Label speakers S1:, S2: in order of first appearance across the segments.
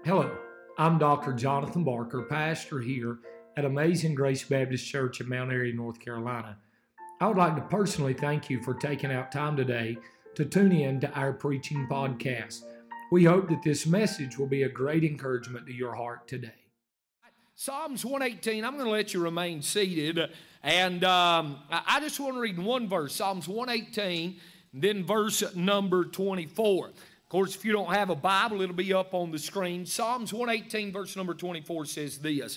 S1: Hello, I'm Dr. Jonathan Barker, pastor here at Amazing Grace Baptist Church in Mount Airy, North Carolina. I would like to personally thank you for taking out time today to tune in to our preaching podcast. We hope that this message will be a great encouragement to your heart today.
S2: Psalms 118, I'm going to let you remain seated, and I just want to read one verse, Psalms 118, then verse number 24. Of course, if you don't have a Bible, it'll be up on the screen. Psalms 118, verse number 24 says this: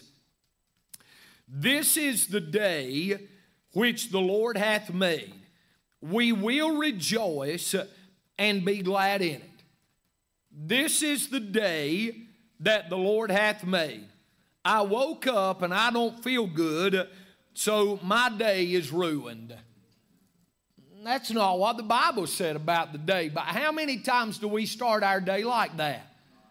S2: "This is the day which the Lord hath made. We will rejoice and be glad in it." This is the day that the Lord hath made. I woke up and I don't feel good, so my day is ruined. That's not what the Bible said about the day. But how many times do we start our day like that?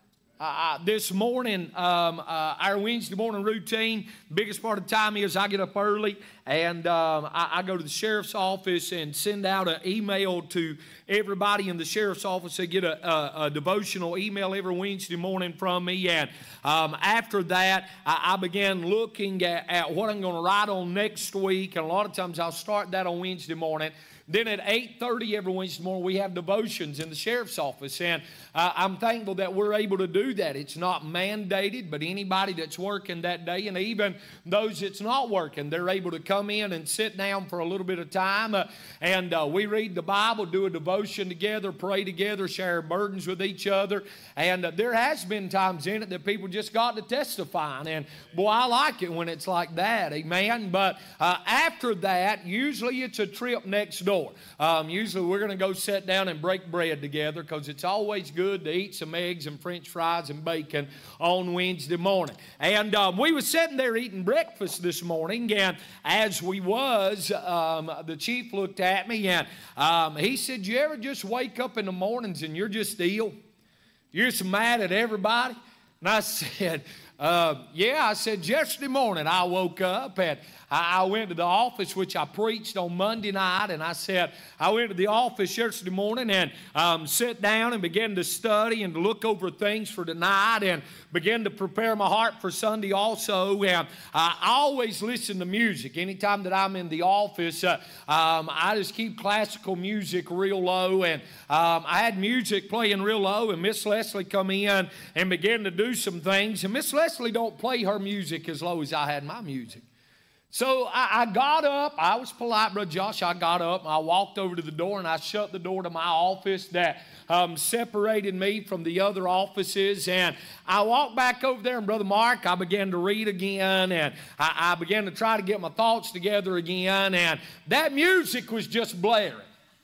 S2: This morning, our Wednesday morning routine, biggest part of the time is I get up early and I go to the sheriff's office and send out an email to everybody in the sheriff's office. They get a devotional email every Wednesday morning from me. And after that, I began looking at what I'm going to write on next week. And a lot of times I'll start that on Wednesday morning. Then at 8:30 every Wednesday morning, we have devotions in the sheriff's office. And I'm thankful that we're able to do that. It's not mandated, but anybody that's working that day, and even those that's not working, they're able to come in and sit down for a little bit of time. And we read the Bible, do a devotion together, pray together, share our burdens with each other. And there has been times in it that people just got to testifying. And boy, I like it when it's like that. Amen. But after that, usually it's a trip next door. Usually we're going to go sit down and break bread together, because it's always good to eat some eggs and french fries and bacon on Wednesday morning. And we were sitting there eating breakfast this morning, and as we was, the chief looked at me and he said, "You ever just wake up in the mornings and you're just ill? You're just mad at everybody?" And I said, yeah. I said, yesterday morning I woke up and I went to the office, which I preached on Monday night, and I said, I went to the office yesterday morning and sat down and began to study and to look over things for tonight and began to prepare my heart for Sunday also. And I always listen to music. Anytime that I'm in the office, I just keep classical music real low, and I had music playing real low, and Miss Leslie come in and began to do some things, and Miss Leslie don't play her music as low as I had my music. So I got up. I was polite, Brother Josh. I got up and I walked over to the door and I shut the door to my office that separated me from the other offices. And I walked back over there, and Brother Mark, I began to read again, and I began to try to get my thoughts together again, and that music was just blaring.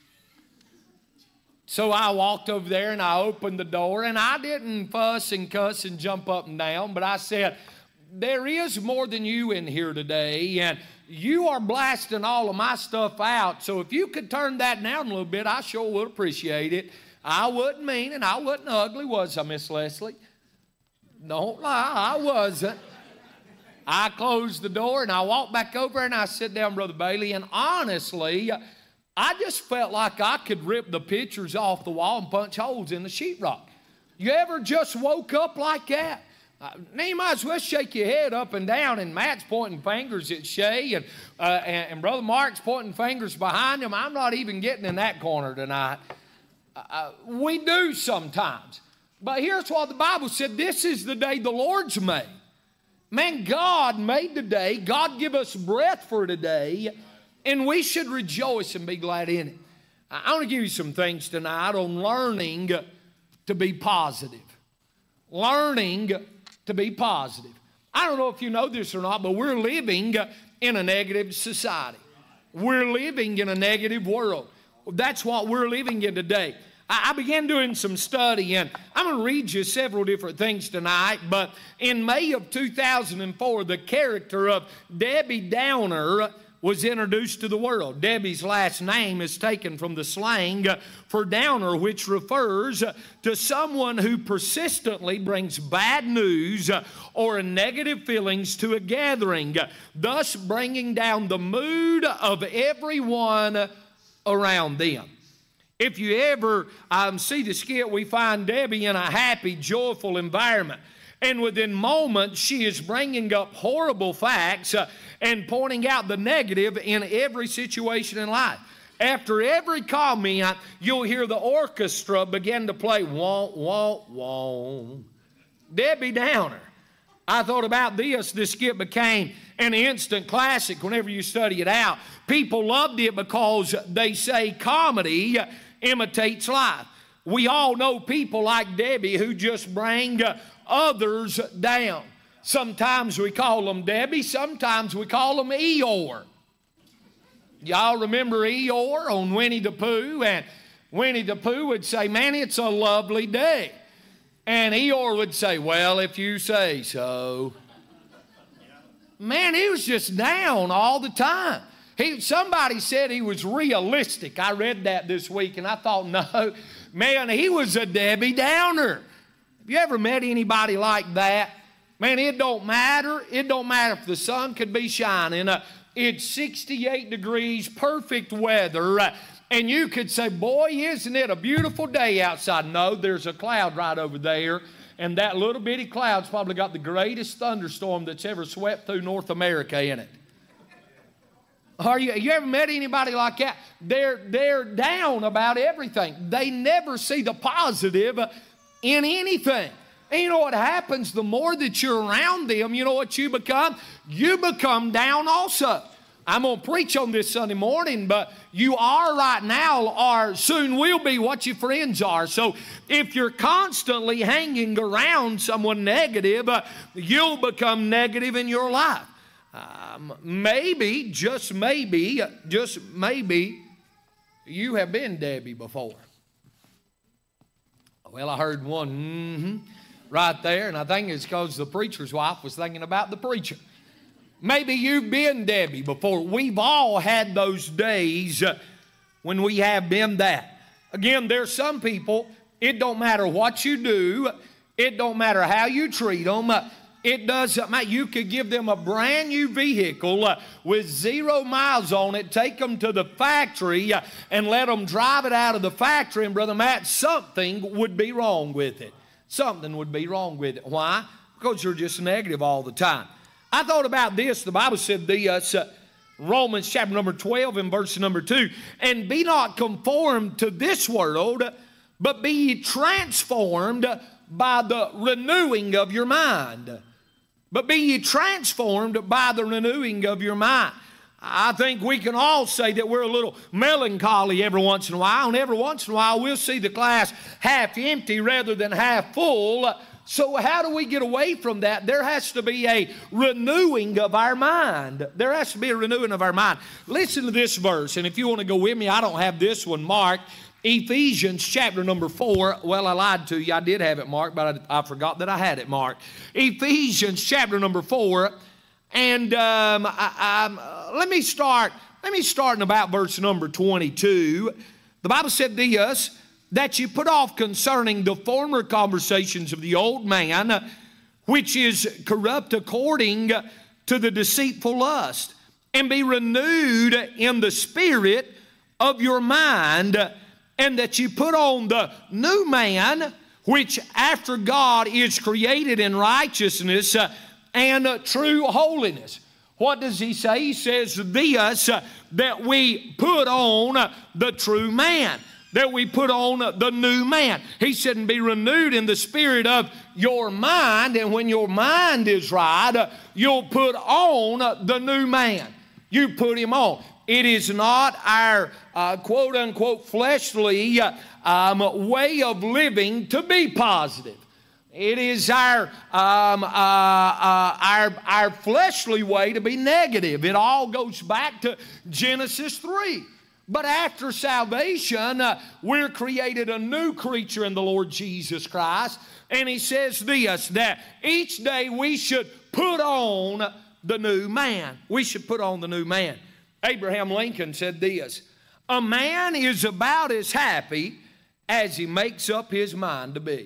S2: So I walked over there and I opened the door, and I didn't fuss and cuss and jump up and down, but I said, "There is more than you in here today, and you are blasting all of my stuff out. So if you could turn that down a little bit, I sure would appreciate it." I wasn't mean and I wasn't ugly, was I, Miss Leslie? Don't lie, I wasn't. I closed the door and I walked back over and I sit down, Brother Bailey, and honestly, I just felt like I could rip the pictures off the wall and punch holes in the sheetrock. You ever just woke up like that? Now you might as well shake your head up and down, and Matt's pointing fingers at Shay, and Brother Mark's pointing fingers behind him. I'm not even getting in that corner tonight. We do sometimes. But here's what the Bible said: this is the day the Lord's made. Man, God made the day. God give us breath for today, and we should rejoice and be glad in it. I want to give you some things tonight on learning to be positive. Learning to be positive. I don't know if you know this or not, but we're living in a negative society. We're living in a negative world. That's what we're living in today. I began doing some study, and I'm going to read you several different things tonight, but in May of 2004, the character of Debbie Downer was introduced to the world. Debbie's last name is taken from the slang for downer, which refers to someone who persistently brings bad news or negative feelings to a gathering, thus bringing down the mood of everyone around them. If you ever see the skit, we find Debbie in a happy, joyful environment. And within moments, she is bringing up horrible facts and pointing out the negative in every situation in life. After every comment, you'll hear the orchestra begin to play, wah, wah, wah. Debbie Downer. I thought about this. This skit became an instant classic whenever you study it out. People loved it because they say comedy imitates life. We all know people like Debbie who just bring others down. Sometimes we call them Debbie, sometimes we call them Eeyore. Y'all remember Eeyore on Winnie the Pooh? And Winnie the Pooh would say, man, it's a lovely day. And Eeyore would say, well, if you say so. Man, he was just down all the time. Somebody said he was realistic. I read that this week, and I thought, no, man, he was a Debbie Downer. Have you ever met anybody like that? Man, it don't matter. It don't matter if the sun could be shining. It's 68 degrees, perfect weather. And you could say, boy, isn't it a beautiful day outside? No, there's a cloud right over there. And that little bitty cloud's probably got the greatest thunderstorm that's ever swept through North America in it. You ever met anybody like that? They're down about everything. They never see the positive in anything. And you know what happens? The more that you're around them, you know what you become? You become down also. I'm going to preach on this Sunday morning, but you are right now or soon will be what your friends are. So if you're constantly hanging around someone negative, you'll become negative in your life. Maybe, just maybe, you have been Debbie before. Well, I heard one right there, and I think it's because the preacher's wife was thinking about the preacher. Maybe you've been Debbie before. We've all had those days when we have been that. Again, there's some people, it don't matter what you do, it don't matter how you treat them, it doesn't matter. You could give them a brand new vehicle with 0 miles on it, take them to the factory and let them drive it out of the factory, and Brother Matt, something would be wrong with it. Something would be wrong with it. Why? Because you're just negative all the time. I thought about this. The Bible said this, Romans chapter number 12 and verse number 2, and be not conformed to this world, but be ye transformed by the renewing of your mind. But be ye transformed by the renewing of your mind. I think we can all say that we're a little melancholy every once in a while, and every once in a while we'll see the glass half empty rather than half full. So how do we get away from that? There has to be a renewing of our mind. There has to be a renewing of our mind. Listen to this verse, and if you want to go with me, I don't have this one marked. Ephesians chapter number 4. Well, I lied to you. I did have it marked, but I forgot that I had it marked. Ephesians chapter number 4. And let me start in about verse number 22. The Bible said this, that you put off concerning the former conversations of the old man, which is corrupt according to the deceitful lust, and be renewed in the spirit of your mind, and that you put on the new man, which after God is created in righteousness and true holiness. What does he say? He says this, that we put on the true man, that we put on the new man. He said, and be renewed in the spirit of your mind, and when your mind is right, you'll put on the new man. You put him on. It is not our quote-unquote fleshly way of living to be positive. It is our fleshly way to be negative. It all goes back to Genesis 3. But after salvation, we're created a new creature in the Lord Jesus Christ. And he says this, that each day we should put on the new man. We should put on the new man. Abraham Lincoln said this, a man is about as happy as he makes up his mind to be.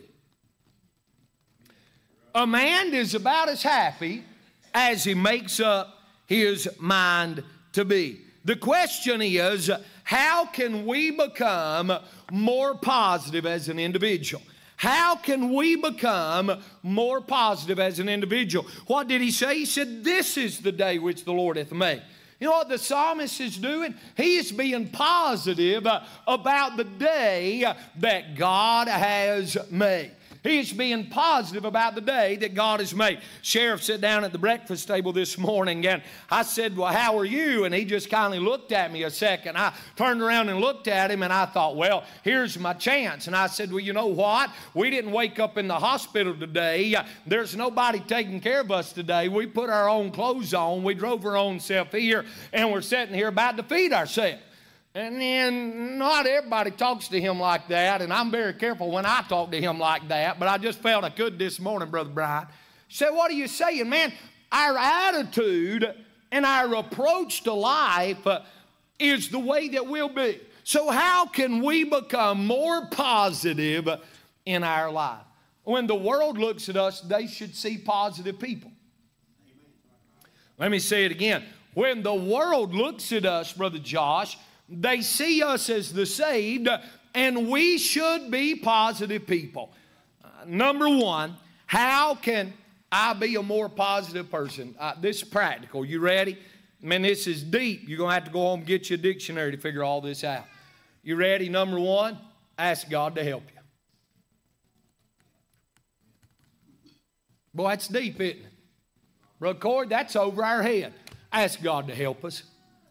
S2: A man is about as happy as he makes up his mind to be. The question is, how can we become more positive as an individual? How can we become more positive as an individual? What did he say? He said, this is the day which the Lord hath made. You know what the psalmist is doing? He is being positive about the day that God has made. He is being positive about the day that God has made. Sheriff sat down at the breakfast table this morning, and I said, well, how are you? And he just kindly looked at me a second. I turned around and looked at him, and I thought, well, here's my chance. And I said, well, you know what? We didn't wake up in the hospital today. There's nobody taking care of us today. We put our own clothes on. We drove our own self here, and we're sitting here about to feed ourselves. And then not everybody talks to him like that, and I'm very careful when I talk to him like that, but I just felt I could this morning, Brother Brian. He said, what are you saying, man? Our attitude and our approach to life is the way that we'll be. So how can we become more positive in our life? When the world looks at us, they should see positive people. Let me say it again. When the world looks at us, Brother Josh, they see us as the saved, and we should be positive people. Number one, how can I be a more positive person? This is practical. You ready? Man, this is deep. You're going to have to go home and get you a dictionary to figure all this out. You ready? Number one, ask God to help you. Boy, that's deep, isn't it? Brother Cord, that's over our head. Ask God to help us.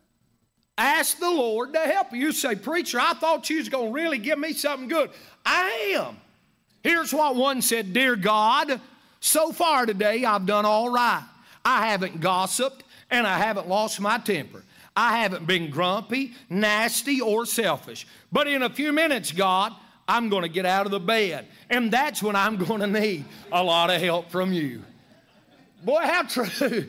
S2: Ask the Lord to help you. You say, preacher, I thought you was going to really give me something good. I am. Here's what one said, dear God, so far today I've done all right. I haven't gossiped and I haven't lost my temper. I haven't been grumpy, nasty, or selfish. But in a few minutes, God, I'm going to get out of the bed. And that's when I'm going to need a lot of help from you. Boy, how true.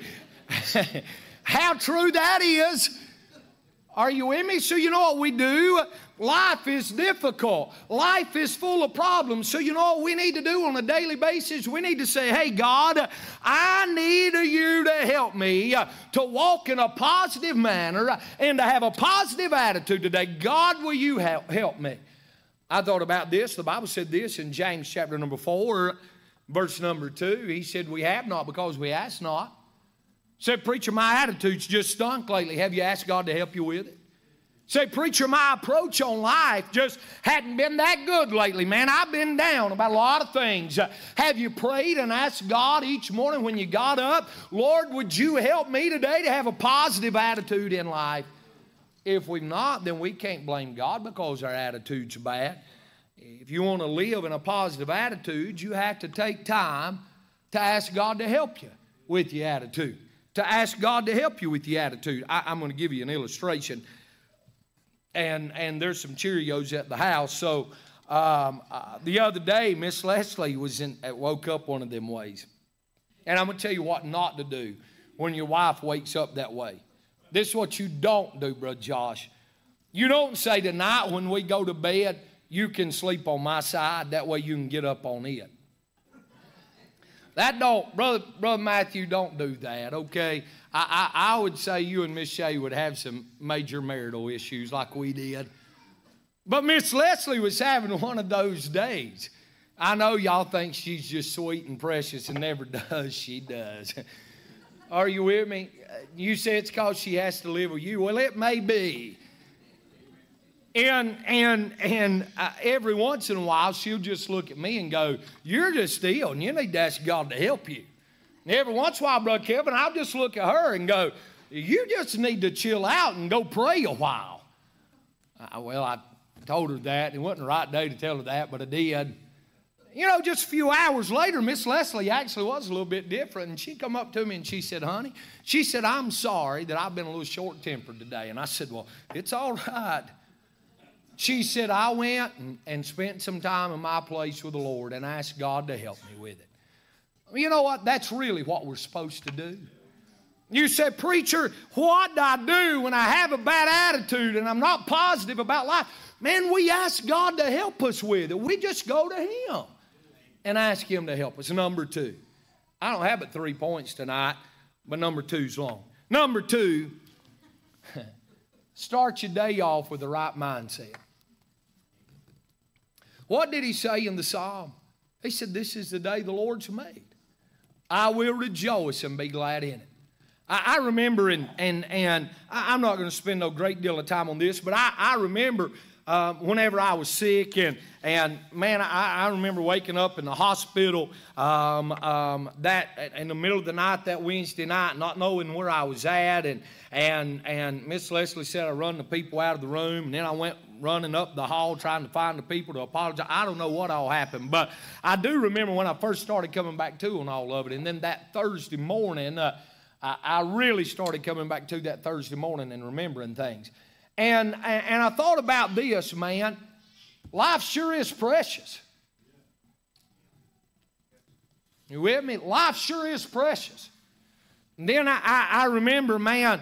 S2: How true that is. Are you with me? So you know what we do? Life is difficult. Life is full of problems. So you know what we need to do on a daily basis? We need to say, hey, God, I need you to help me to walk in a positive manner and to have a positive attitude today. God, will you help me? I thought about this. The Bible said this in James chapter number 4, verse number 2. He said, we have not because we ask not. Said, preacher, my attitude's just stunk lately. Have you asked God to help you with it? Say, preacher, my approach on life just hadn't been that good lately, man. I've been down about a lot of things. Have you prayed and asked God each morning when you got up, Lord, would you help me today to have a positive attitude in life? If we've not, then we can't blame God because our attitude's bad. If you want to live in a positive attitude, you have to take time to ask God to help you with your attitude. To ask God to help you with your attitude. I'm going to give you an illustration. And there's some Cheerios at the house. So the other day, Miss Leslie woke up one of them ways. And I'm going to tell you what not to do when your wife wakes up that way. This is what you don't do, Brother Josh. You don't say tonight when we go to bed, you can sleep on my side. That way you can get up on it. That don't, Brother Matthew, don't do that, okay? I would say you and Miss Shay would have some major marital issues like we did. But Miss Leslie was having one of those days. I know y'all think she's just sweet and precious and never does. She does. Are you with me? You say it's because she has to live with you. Well, it may be. And every once in a while, she'll just look at me and go, you're just ill, and you need to ask God to help you. And every once in a while, Brother Kevin, I'll just look at her and go, you just need to chill out and go pray a while. Well, I told her that. It wasn't the right day to tell her that, but I did. You know, just a few hours later, Miss Leslie actually was a little bit different, and she come up to me and she said, honey, she said, I'm sorry that I've been a little short-tempered today. And I said, well, it's all right. She said, I went and spent some time in my place with the Lord and asked God to help me with it. You know what? That's really what we're supposed to do. You say, preacher, what do I do when I have a bad attitude and I'm not positive about life? Man, we ask God to help us with it. We just go to Him and ask Him to help us. Number 2. I don't have but 3 points tonight, but number 2's long. Number 2, Start your day off with the right mindset. What did he say in the psalm? He said, this is the day the Lord's made. I will rejoice and be glad in it. I remember, and I'm not going to spend no great deal of time on this, but I remember whenever I was sick, and man, I remember waking up in the hospital that in the middle of the night that Wednesday night, not knowing where I was at, and Miss Leslie said I run the people out of the room, and then I went running up the hall trying to find the people to apologize. I don't know what all happened, but I do remember when I first started coming back to on all of it, and then that Thursday morning, I really started coming back to that Thursday morning and remembering things. And I thought about this, man. Life sure is precious. You with me? Life sure is precious. And then I remember, man,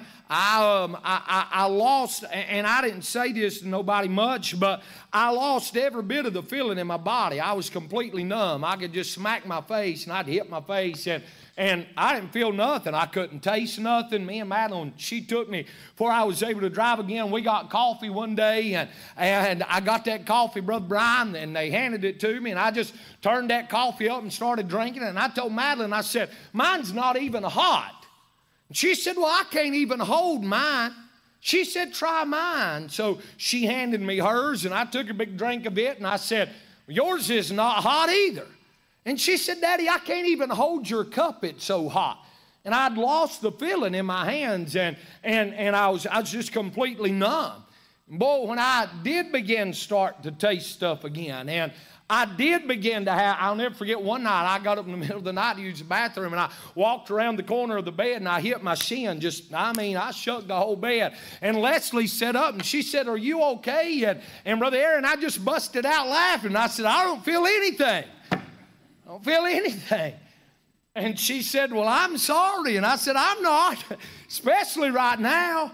S2: I lost, and I didn't say this to nobody much, but I lost every bit of the feeling in my body. I was completely numb. I could just smack my face, and I'd hit my face, and I didn't feel nothing. I couldn't taste nothing. Me and Madeline, she took me before I was able to drive again. We got coffee one day, and I got that coffee, Brother Brian, and they handed it to me, and I just turned that coffee up and started drinking it. And I told Madeline, I said, mine's not even hot. She said, well, I can't even hold mine. She said, try mine. So she handed me hers, and I took a big drink of it, and I said, yours is not hot either. And she said, Daddy, I can't even hold your cup, it's so hot. And I'd lost the feeling in my hands, and I was just completely numb. Boy, when I did begin to start to taste stuff again, and I did begin to have, I'll never forget one night, I got up in the middle of the night to use the bathroom, and I walked around the corner of the bed, and I hit my shin, I shook the whole bed. And Leslie sat up, and she said, are you okay? And Brother Aaron, I just busted out laughing. I said, I don't feel anything. I don't feel anything. And she said, well, I'm sorry. And I said, I'm not, especially right now.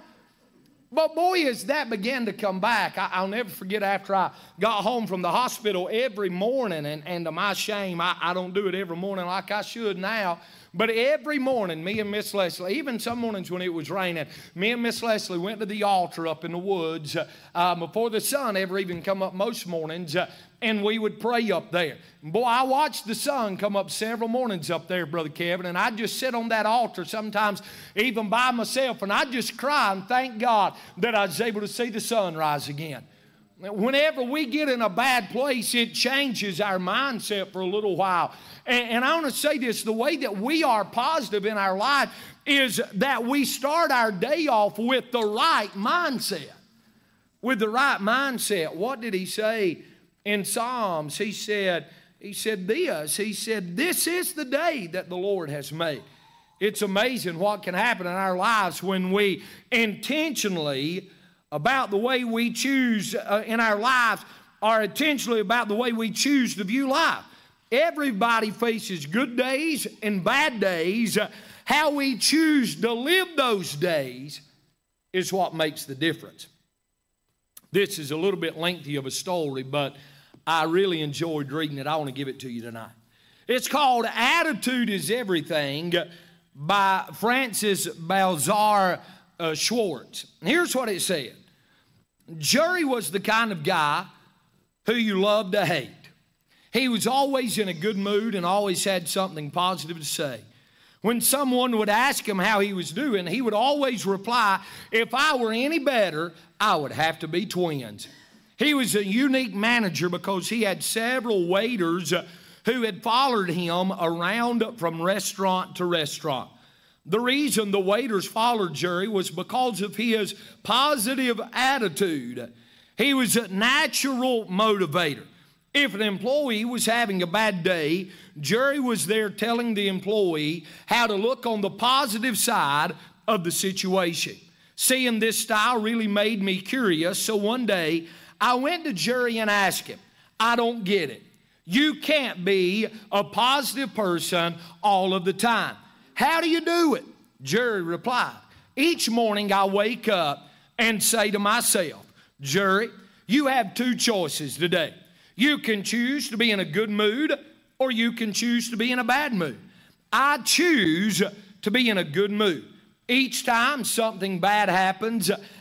S2: But boy, as that began to come back, I'll never forget after I got home from the hospital every morning, and to my shame, I don't do it every morning like I should now, but every morning, me and Miss Leslie, even some mornings when it was raining, me and Miss Leslie went to the altar up in the woods before the sun ever even come up most mornings, and we would pray up there. Boy, I watched the sun come up several mornings up there, Brother Kevin, and I'd just sit on that altar sometimes even by myself, and I'd just cry and thank God that I was able to see the sun rise again. Whenever we get in a bad place, it changes our mindset for a little while. And I want to say this, the way that we are positive in our life is that we start our day off with the right mindset. With the right mindset. What did he say in Psalms? He said, this is the day that the Lord has made. It's amazing what can happen in our lives when we intentionally about the way we choose in our lives are intentionally about the way we choose to view life. Everybody faces good days and bad days. How we choose to live those days is what makes the difference. This is a little bit lengthy of a story, but I really enjoyed reading it. I want to give it to you tonight. It's called Attitude is Everything by Francis Balzar Schwartz. And here's what it said. Jerry was the kind of guy who you loved to hate. He was always in a good mood and always had something positive to say. When someone would ask him how he was doing, he would always reply, if I were any better, I would have to be twins. He was a unique manager because he had several waiters who had followed him around from restaurant to restaurant. The reason the waiters followed Jerry was because of his positive attitude. He was a natural motivator. If an employee was having a bad day, Jerry was there telling the employee how to look on the positive side of the situation. Seeing this style really made me curious, so one day I went to Jerry and asked him, I don't get it. You can't be a positive person all of the time. How do you do it? Jerry replied, each morning I wake up and say to myself, Jerry, you have two choices today. You can choose to be in a good mood or you can choose to be in a bad mood. I choose to be in a good mood. Each time something bad happens,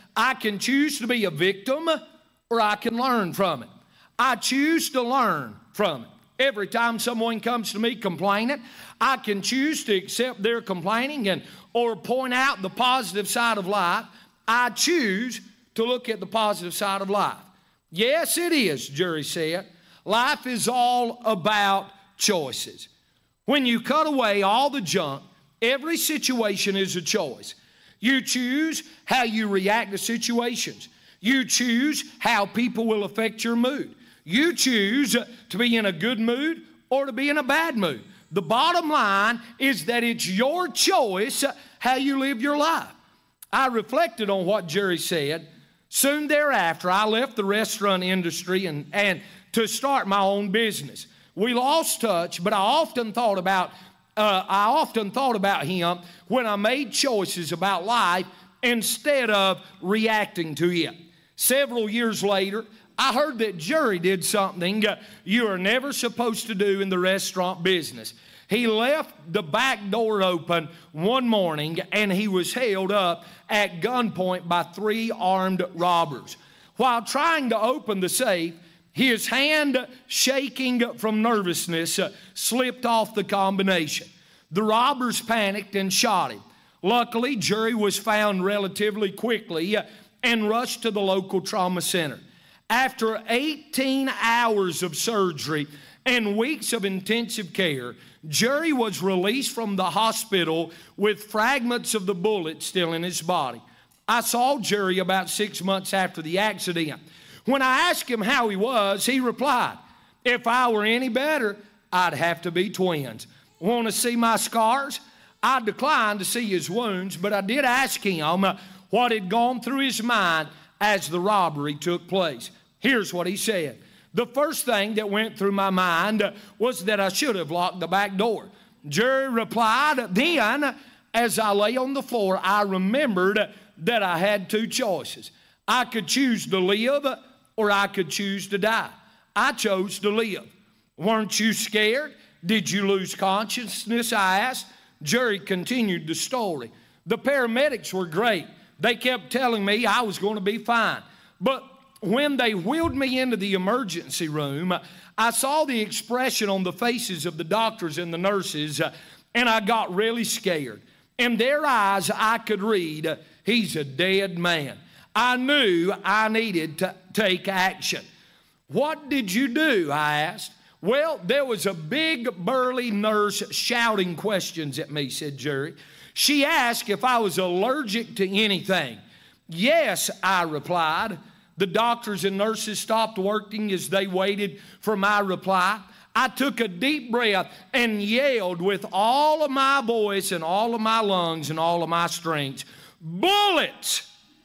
S2: I can choose to be a victim or I can learn from it. I choose to learn from it. Every time someone comes to me complaining, I can choose to accept their complaining or point out the positive side of life. I choose to look at the positive side of life. Yes, it is, Jerry said. Life is all about choices. When you cut away all the junk, every situation is a choice. You choose how you react to situations. You choose how people will affect your mood. You choose to be in a good mood or to be in a bad mood. The bottom line is that it's your choice how you live your life. I reflected on what Jerry said. Soon thereafter, I left the restaurant industry and to start my own business. We lost touch, but I often thought about him when I made choices about life instead of reacting to it. Several years later, I heard that Jerry did something you are never supposed to do in the restaurant business. He left the back door open one morning and he was held up at gunpoint by 3 armed robbers. While trying to open the safe, his hand, shaking from nervousness, slipped off the combination. The robbers panicked and shot him. Luckily, Jerry was found relatively quickly and rushed to the local trauma center. After 18 hours of surgery and weeks of intensive care, Jerry was released from the hospital with fragments of the bullet still in his body. I saw Jerry about 6 months after the accident. When I asked him how he was, he replied, "If I were any better, I'd have to be twins." Want to see my scars? I declined to see his wounds, but I did ask him what had gone through his mind as the robbery took place. Here's what he said. The first thing that went through my mind was that I should have locked the back door. Jerry replied, then, as I lay on the floor, I remembered that I had 2 choices. I could choose to live or I could choose to die. I chose to live. Weren't you scared? Did you lose consciousness? I asked. Jerry continued the story. The paramedics were great. They kept telling me I was going to be fine. But when they wheeled me into the emergency room, I saw the expression on the faces of the doctors and the nurses, and I got really scared. In their eyes, I could read, "He's a dead man." I knew I needed to take action. "What did you do?" I asked. "Well, there was a big, burly nurse shouting questions at me," said Jerry. "She asked if I was allergic to anything." "Yes," I replied. The doctors and nurses stopped working as they waited for my reply. I took a deep breath and yelled with all of my voice and all of my lungs and all of my strength, "Bullets!"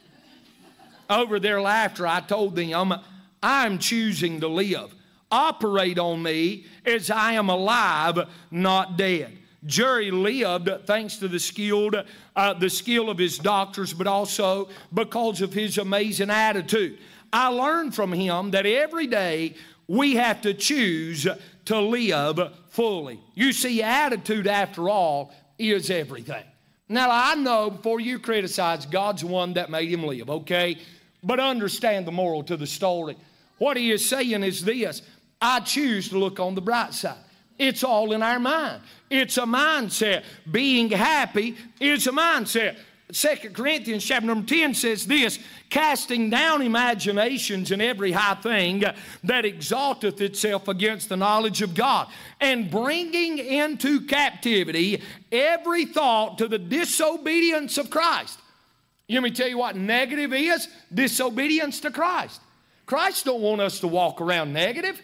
S2: Over their laughter, I told them, "I'm choosing to live. Operate on me as I am alive, not dead." Jerry lived thanks to the skill of his doctors, but also because of his amazing attitude. I learned from him that every day we have to choose to live fully. You see, attitude, after all, is everything. Now, I know before you criticize, God's the one that made him live, okay? But understand the moral to the story. What he is saying is this: I choose to look on the bright side. It's all in our mind. It's a mindset. Being happy is a mindset. 2 Corinthians chapter number 10 says this: casting down imaginations and every high thing that exalteth itself against the knowledge of God, and bringing into captivity every thought to the disobedience of Christ. Let me tell you what negative is: disobedience to Christ. Christ don't want us to walk around negative.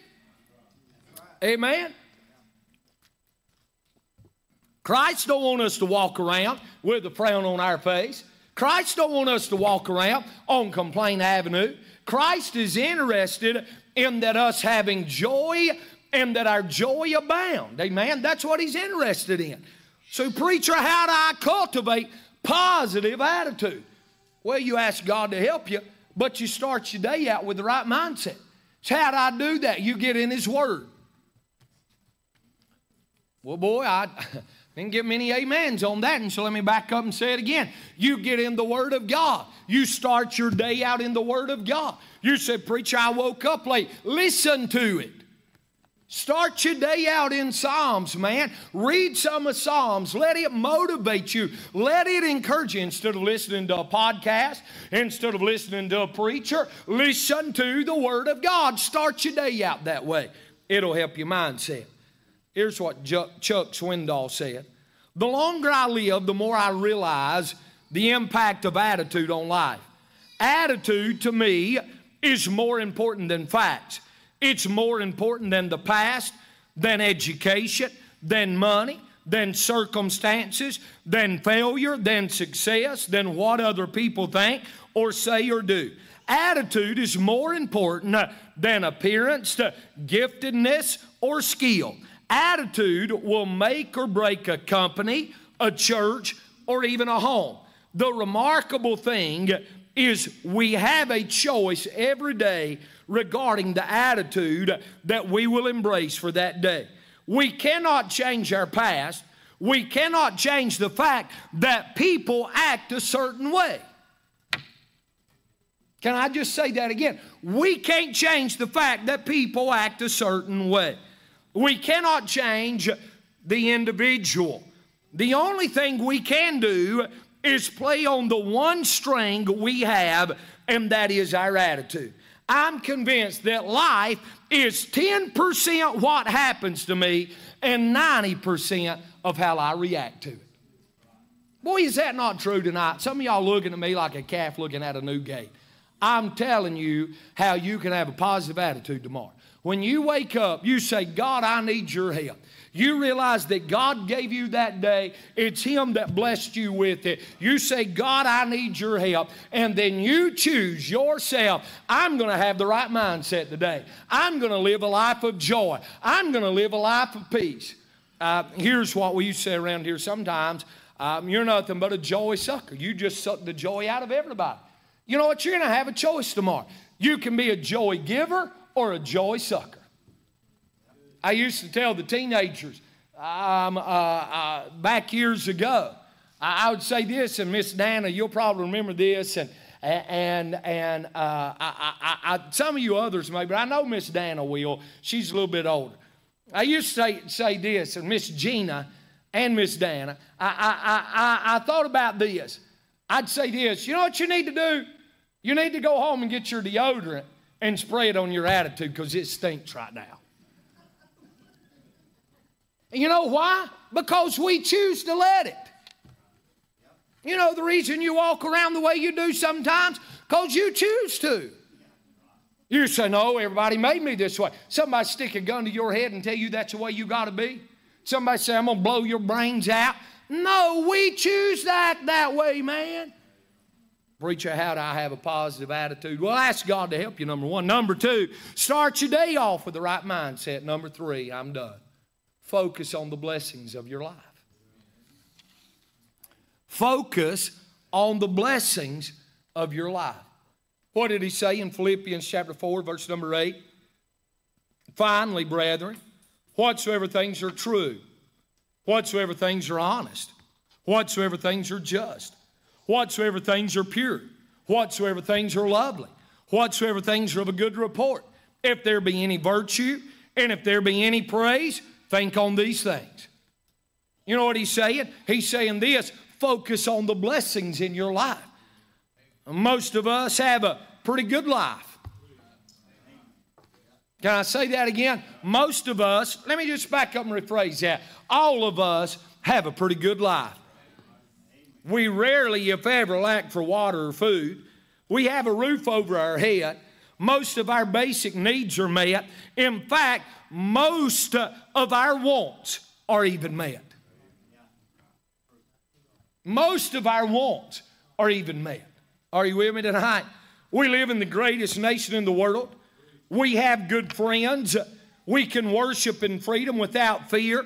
S2: Amen. Christ don't want us to walk around with a frown on our face. Christ don't want us to walk around on Complaint Avenue. Christ is interested in that us having joy and that our joy abound. Amen. That's what he's interested in. So, preacher, how do I cultivate positive attitude? Well, you ask God to help you, but you start your day out with the right mindset. So how do I do that? You get in his word. Well, boy, Didn't get many amens on that, and so let me back up and say it again. You get in the Word of God. You start your day out in the Word of God. You said, preacher, I woke up late. Listen to it. Start your day out in Psalms, man. Read some of Psalms. Let it motivate you. Let it encourage you. Instead of listening to a podcast, instead of listening to a preacher, listen to the Word of God. Start your day out that way. It'll help your mindset. Here's what Chuck Swindoll said. The longer I live, the more I realize the impact of attitude on life. Attitude, to me, is more important than facts. It's more important than the past, than education, than money, than circumstances, than failure, than success, than what other people think or say or do. Attitude is more important than appearance, giftedness, or skill. Attitude will make or break a company, a church, or even a home. The remarkable thing is we have a choice every day regarding the attitude that we will embrace for that day. We cannot change our past. We cannot change the fact that people act a certain way. Can I just say that again? We can't change the fact that people act a certain way. We cannot change the individual. The only thing we can do is play on the one string we have, and that is our attitude. I'm convinced that life is 10% what happens to me and 90% of how I react to it. Boy, is that not true tonight? Some of y'all looking at me like a calf looking at a new gate. I'm telling you how you can have a positive attitude tomorrow. When you wake up, you say, God, I need your help. You realize that God gave you that day. It's Him that blessed you with it. You say, God, I need your help. And then you choose yourself. I'm going to have the right mindset today. I'm going to live a life of joy. I'm going to live a life of peace. Here's what we say around here sometimes. You're nothing but a joy sucker. You just suck the joy out of everybody. You know what? You're going to have a choice tomorrow. You can be a joy giver or a joy sucker. I used to tell the teenagers back years ago, I would say this, and Miss Dana, you'll probably remember this, and some of you others may, but I know Miss Dana will. She's a little bit older. I used to say this, and Miss Gina and Miss Dana, I thought about this. I'd say this, you know what you need to do? You need to go home and get your deodorant and spray it on your attitude because it stinks right now. And you know why? Because we choose to let it. You know the reason you walk around the way you do sometimes? Because you choose to. You say, no, everybody made me this way. Somebody stick a gun to your head and tell you that's the way you got to be. Somebody say, I'm going to blow your brains out. No, we choose that way, man. Preacher, how do I have a positive attitude? Well, ask God to help you, number one. Number two, start your day off with the right mindset. Number three, I'm done. Focus on the blessings of your life. Focus on the blessings of your life. What did he say in Philippians chapter 4, verse number 8? Finally, brethren, whatsoever things are true, whatsoever things are honest, whatsoever things are just, whatsoever things are pure, whatsoever things are lovely, whatsoever things are of a good report, if there be any virtue, and if there be any praise, think on these things. You know what he's saying? He's saying this, focus on the blessings in your life. Most of us have a pretty good life. Can I say that again? Most of us, let me just back up and rephrase that. All of us have a pretty good life. We rarely, if ever, lack for water or food. We have a roof over our head. Most of our basic needs are met. In fact, most of our wants are even met. Most of our wants are even met. Are you with me tonight? We live in the greatest nation in the world. We have good friends. We can worship in freedom without fear.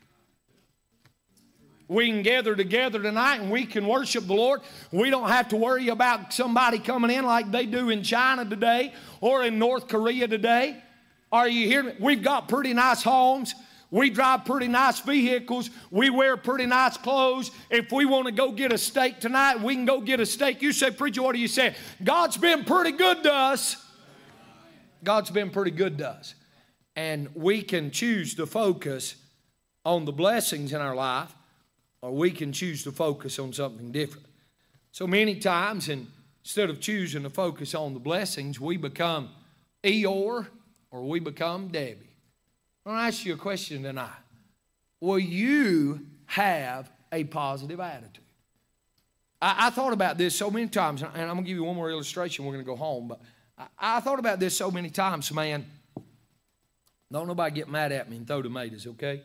S2: We can gather together tonight and we can worship the Lord. We don't have to worry about somebody coming in like they do in China today or in North Korea today. Are you hearing me? We've got pretty nice homes. We drive pretty nice vehicles. We wear pretty nice clothes. If we want to go get a steak tonight, we can go get a steak. You say, preacher, what do you say? God's been pretty good to us. God's been pretty good to us. And we can choose to focus on the blessings in our life, or we can choose to focus on something different. So many times, instead of choosing to focus on the blessings, we become Eeyore or we become Debbie. I want to ask you a question tonight. Will you have a positive attitude? I thought about this so many times, and I'm going to give you one more illustration. We're going to go home. But I thought about this so many times, man. Don't nobody get mad at me and throw tomatoes, okay?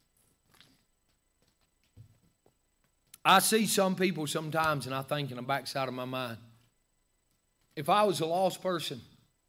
S2: I see some people sometimes, and I think in the backside of my mind, if I was a lost person,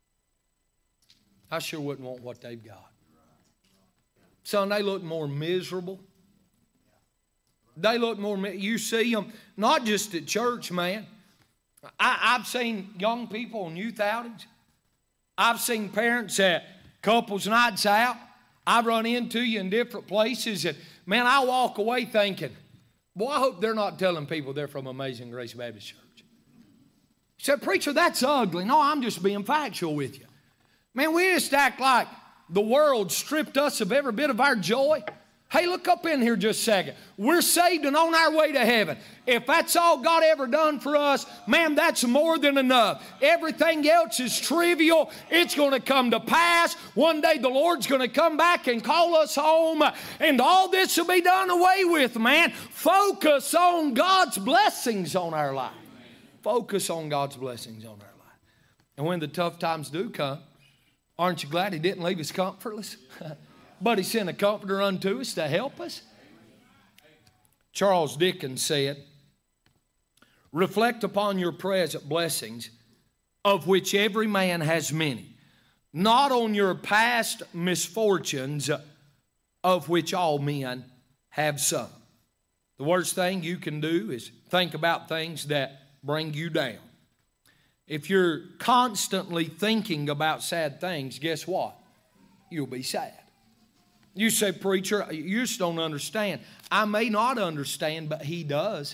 S2: I sure wouldn't want what they've got. Son, they look more miserable. They look more, you see them, not just at church, man. I've seen young people on youth outings. I've seen parents at couples nights out. I run into you in different places, and man, I walk away thinking, boy, I hope they're not telling people they're from Amazing Grace Baptist Church. You said, preacher, that's ugly. No, I'm just being factual with you. Man, we just act like the world stripped us of every bit of our joy. Hey, look up in here just a second. We're saved and on our way to heaven. If that's all God ever done for us, man, that's more than enough. Everything else is trivial. It's going to come to pass. One day the Lord's going to come back and call us home, and all this will be done away with, man. Focus on God's blessings on our life. Focus on God's blessings on our life. And when the tough times do come, aren't you glad He didn't leave us comfortless? But He sent a comforter unto us to help us. Charles Dickens said, reflect upon your present blessings, of which every man has many, not on your past misfortunes, of which all men have some. The worst thing you can do is think about things that bring you down. If you're constantly thinking about sad things, guess what? You'll be sad. You say, preacher, you just don't understand. I may not understand, but He does.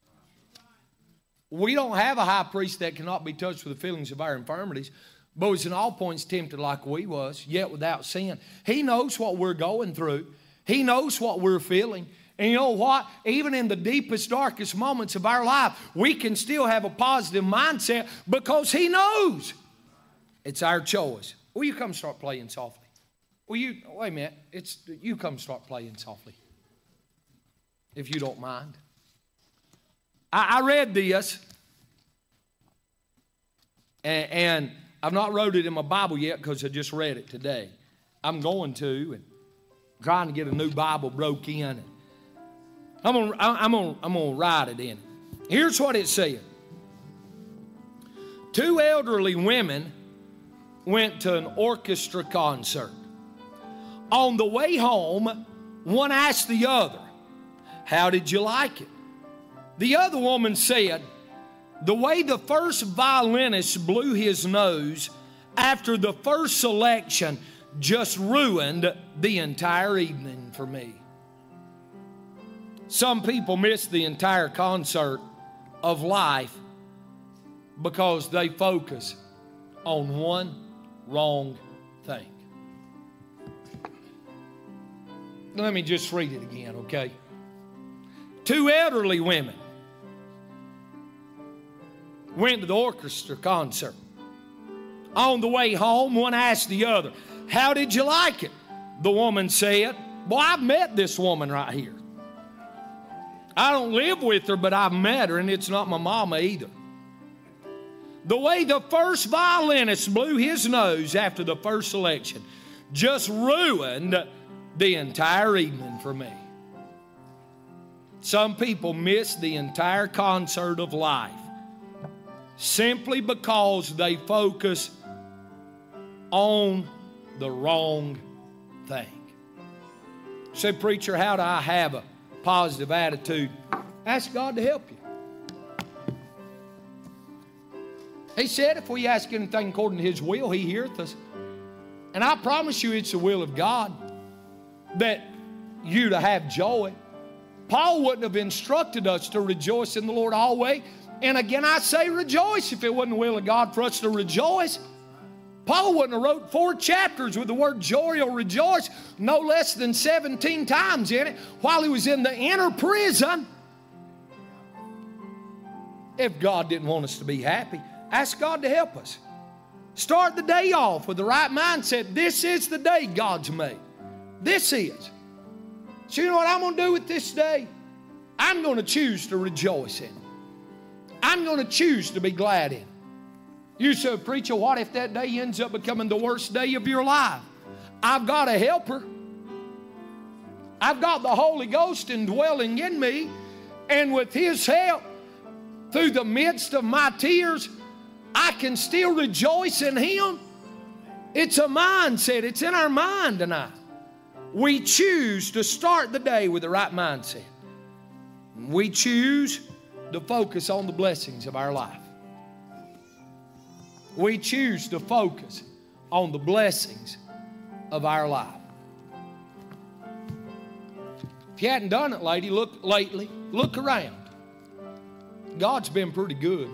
S2: We don't have a high priest that cannot be touched with the feelings of our infirmities, but was in all points tempted like we was, yet without sin. He knows what we're going through. He knows what we're feeling. And you know what? Even in the deepest, darkest moments of our life, we can still have a positive mindset because He knows. It's our choice. Will you come start playing softly? Wait a minute. You come start playing softly, if you don't mind. I read this, and I've not wrote it in my Bible yet because I just read it today. I'm going to, and trying to get a new Bible broke in. And I'm gonna write it in. Here's what it said. 2 elderly women went to an orchestra concert. On the way home, one asked the other, how did you like it? The other woman said, the way the first violinist blew his nose after the first selection just ruined the entire evening for me. Some people miss the entire concert of life because they focus on one wrong thing. Let me just read it again, okay? 2 elderly women went to the orchestra concert. On the way home, one asked the other, how did you like it? The woman said, boy, I've met this woman right here. I don't live with her, but I've met her, and it's not my mama either. The way the first violinist blew his nose after the first selection just ruined the entire evening for me. Some people miss the entire concert of life simply because they focus on the wrong thing. Say, preacher, how do I have a positive attitude? Ask God to help you. He said if we ask anything according to His will, He heareth us. And I promise you it's the will of God. that you to have joy. Paul wouldn't have instructed us to rejoice in the Lord always. And again, I say rejoice if it wasn't the will of God for us to rejoice. Paul wouldn't have wrote 4 chapters with the word joy or rejoice no less than 17 times in it while he was in the inner prison. If God didn't want us to be happy, ask God to help us. Start the day off with the right mindset. This is the day God's made. This is. So you know what I'm going to do with this day? I'm going to choose to rejoice in it. I'm going to choose to be glad in it. You say, preacher, what if that day ends up becoming the worst day of your life? I've got a helper. I've got the Holy Ghost indwelling in me. And with His help, through the midst of my tears, I can still rejoice in Him. It's a mindset. It's in our mind tonight. We choose to start the day with the right mindset. We choose to focus on the blessings of our life. We choose to focus on the blessings of our life. If you hadn't done it lately, look around. God's been pretty good.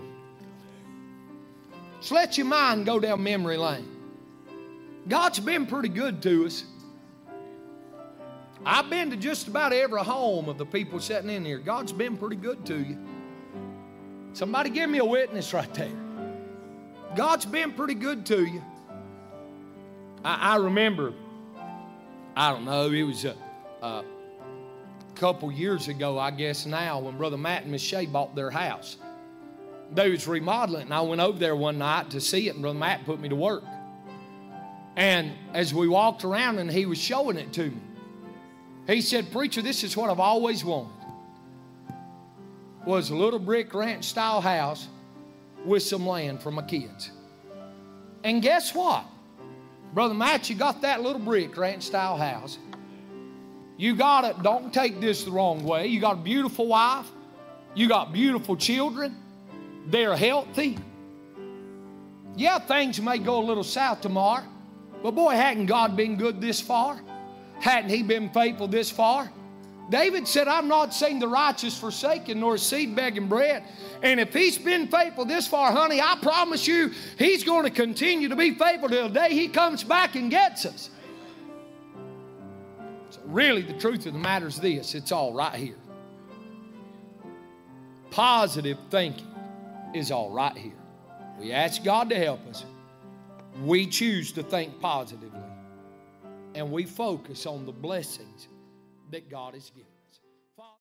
S2: Just let your mind go down memory lane. God's been pretty good to us. I've been to just about every home of the people sitting in here. God's been pretty good to you. Somebody give me a witness right there. God's been pretty good to you. I remember, I don't know, it was a couple years ago, I guess now, when Brother Matt and Miss Shay bought their house. They was remodeling, and I went over there one night to see it, and Brother Matt put me to work. And as we walked around and he was showing it to me, he said, preacher, this is what I've always wanted. Was a little brick ranch style house with some land for my kids. And guess what? Brother Matt, you got that little brick ranch style house. You got it, don't take this the wrong way. You got a beautiful wife. You got beautiful children. They're healthy. Yeah, things may go a little south tomorrow. But boy, hadn't God been good this far? Hadn't He been faithful this far? David said, I've not seen the righteous forsaken, nor his seed begging bread. And if He's been faithful this far, honey, I promise you, He's going to continue to be faithful till the day He comes back and gets us. So really, the truth of the matter is this. It's all right here. Positive thinking is all right here. We ask God to help us. We choose to think positively. And we focus on the blessings that God has given.